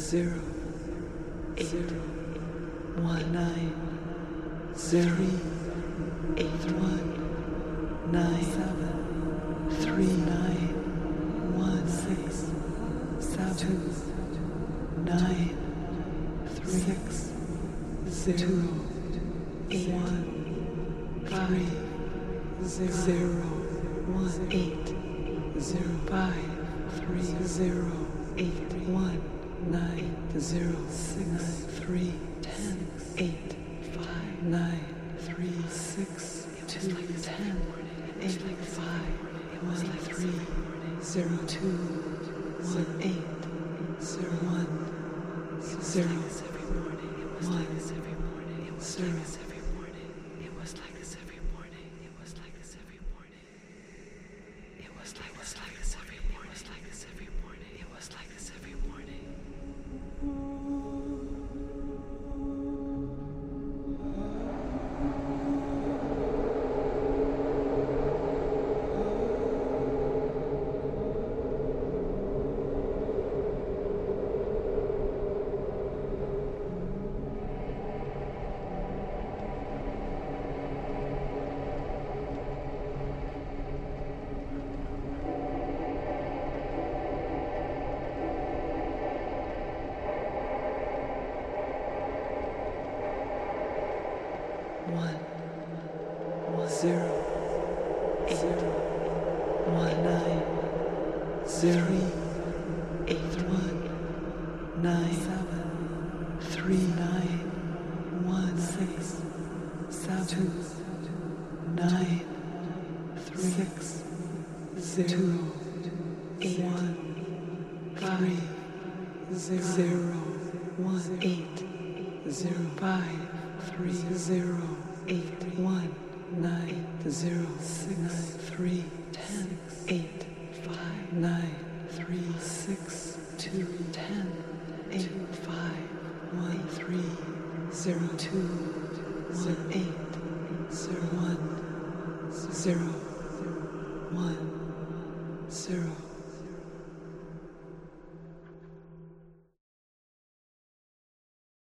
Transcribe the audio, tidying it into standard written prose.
0 8 1 9 0 8 1 9 7 3 9 1 6 7 9 3 6 0 8 1 5 0 1 8 0 5 3 0 8 1 9 0 6 3 10 8 5 9 3 6 2 10 8 5 1 3 0 2 1 8 0 1 0 1 0 It was like this every morning. It was like this every morning. It was like this every morning. It was like this every morning. It was like this every morning. One 0 8 1 9 0 8 1 9 7 3 9 1 6 7 9 3 6 0 8 1 5 0 1 8 0 5 3 0 8 1 9 0 6 3 10 8 5 9 3 6 2 10 8 5 1 3 0 2 1 8 0 1 0